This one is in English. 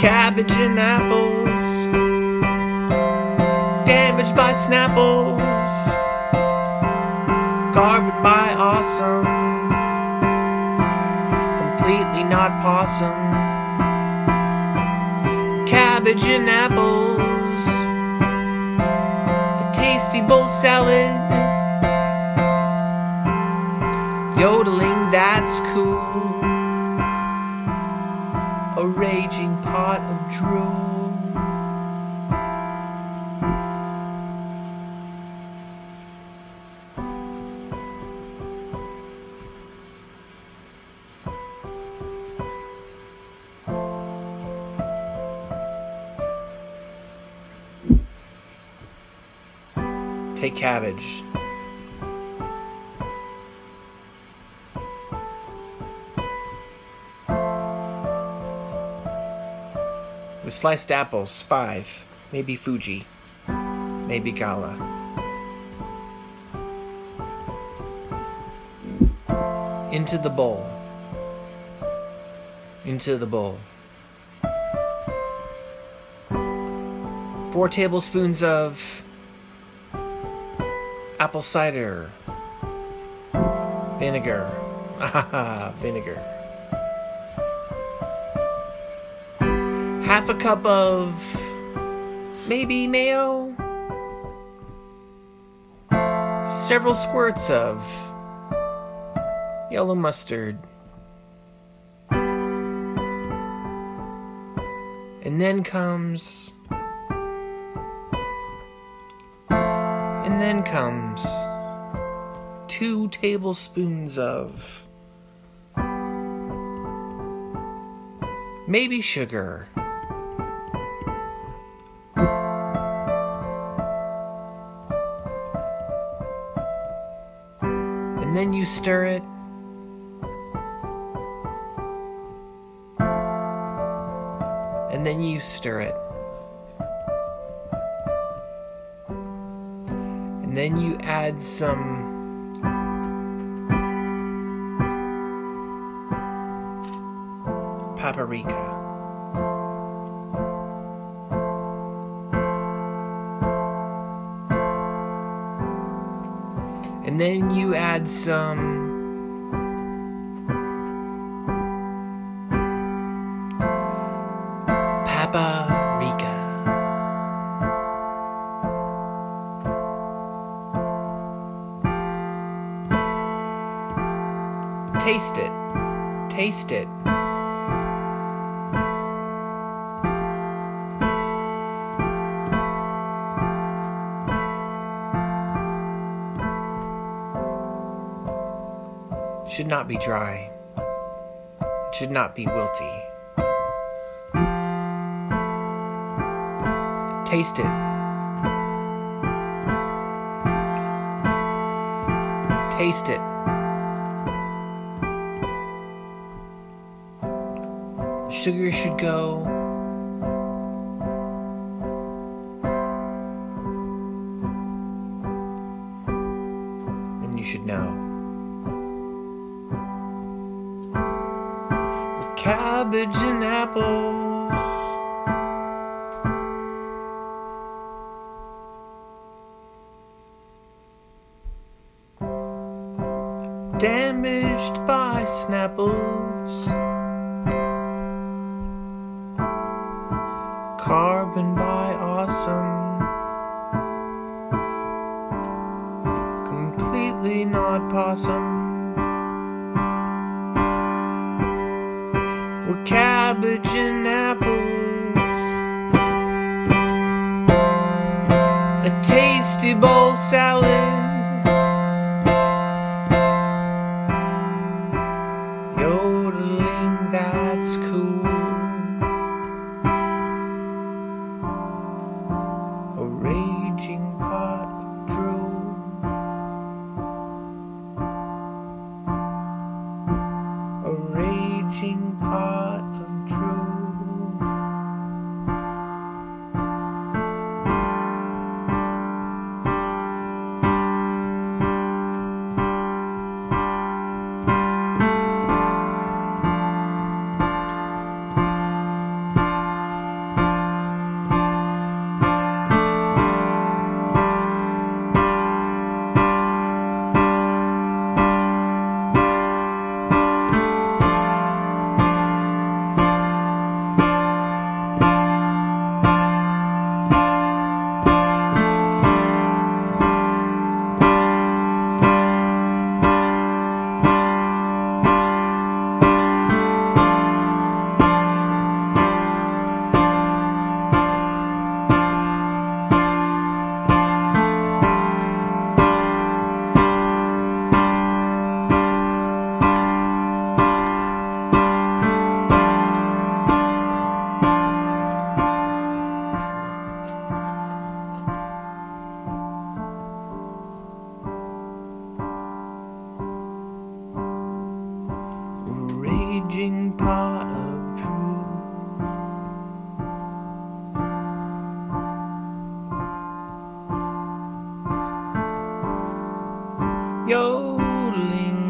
cabbage and apples, damaged by Snapples, garbage by awesome, completely not possum. Cabbage and apples, a tasty bowl salad, yodeling that's cool, a raging pot of drool. Take cabbage. The sliced apples, 5. Maybe Fuji. Maybe Gala. Into the bowl. Into the bowl. 4 tablespoons of apple cider vinegar. Vinegar. Half a cup of maybe mayo. Several squirts of yellow mustard. And then comes 2 tablespoons of maybe sugar. And then you stir it. And then you stir it. And then you add some paprika. And then you add some paprika. Taste it. Taste it. Should not be dry. It should not be wilty. Taste it. Taste it. The sugar should go. Then you should know. Cabbage and apples, damaged by Snapples, carbon by awesome, completely not possum. We're cabbage and apples, a tasty bowl salad, yodeling that's cool, a raging pot of drool, a raging pot of drool. rolling